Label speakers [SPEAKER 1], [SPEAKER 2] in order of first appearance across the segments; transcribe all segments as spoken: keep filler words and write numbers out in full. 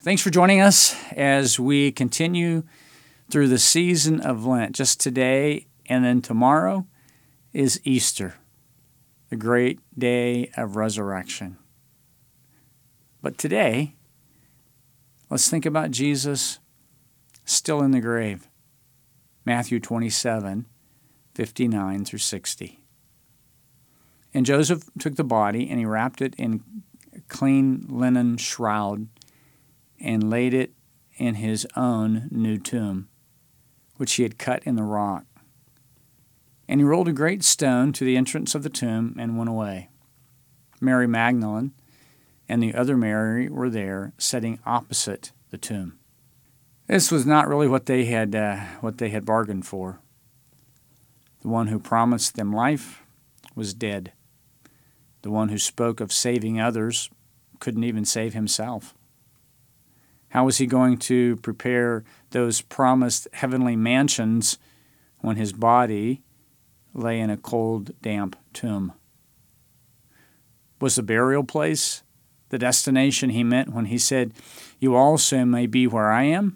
[SPEAKER 1] Thanks for joining us as we continue through the season of Lent. Just today and then tomorrow is Easter, the great day of resurrection. But today, let's think about Jesus still in the grave. Matthew twenty-seven, fifty-nine through sixty. And Joseph took the body and he wrapped it in a clean linen shroud and laid it in his own new tomb, which he had cut in the rock. And he rolled a great stone to the entrance of the tomb and went away. Mary Magdalene and the other Mary were there, sitting opposite the tomb. This was not really what they had uh, what they had bargained for. The one who promised them life was dead. The one who spoke of saving others couldn't even save himself. How was he going to prepare those promised heavenly mansions when his body lay in a cold, damp tomb? Was the burial place the destination he meant when he said, "You also may be where I am"?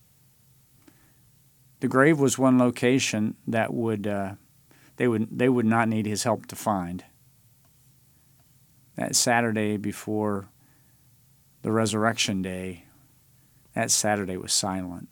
[SPEAKER 1] The grave was one location that would uh, they would they would not need his help to find. That Saturday before the resurrection day, that Saturday was silent.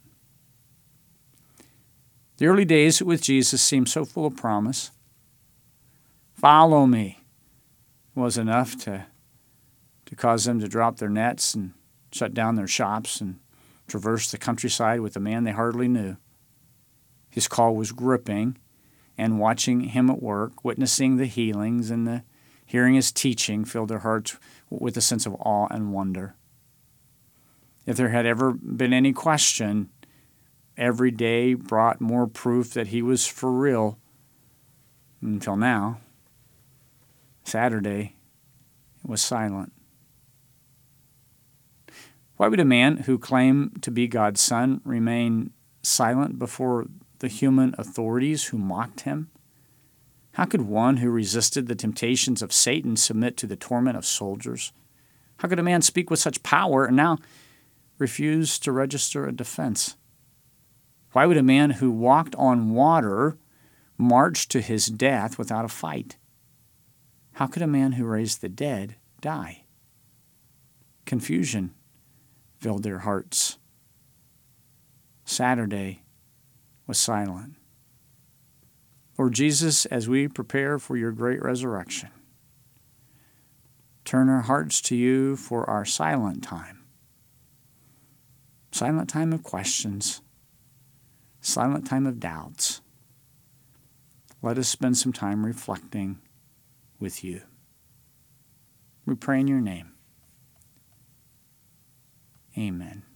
[SPEAKER 1] The early days with Jesus seemed so full of promise. Follow me was enough to, to cause them to drop their nets and shut down their shops and traverse the countryside with a man they hardly knew. His call was gripping, and watching him at work, witnessing the healings and the hearing his teaching filled their hearts with a sense of awe and wonder. If there had ever been any question, every day brought more proof that he was for real. Until now, Saturday, it was silent. Why would a man who claimed to be God's son remain silent before the human authorities who mocked him? How could one who resisted the temptations of Satan submit to the torment of soldiers? How could a man speak with such power and now refuse to register a defense? Why would a man who walked on water march to his death without a fight? How could a man who raised the dead die? Confusion filled their hearts. Saturday was silent. Lord Jesus, as we prepare for your great resurrection, turn our hearts to you for our silent time. Silent time of questions, silent time of doubts. Let us spend some time reflecting with you. We pray in your name. Amen.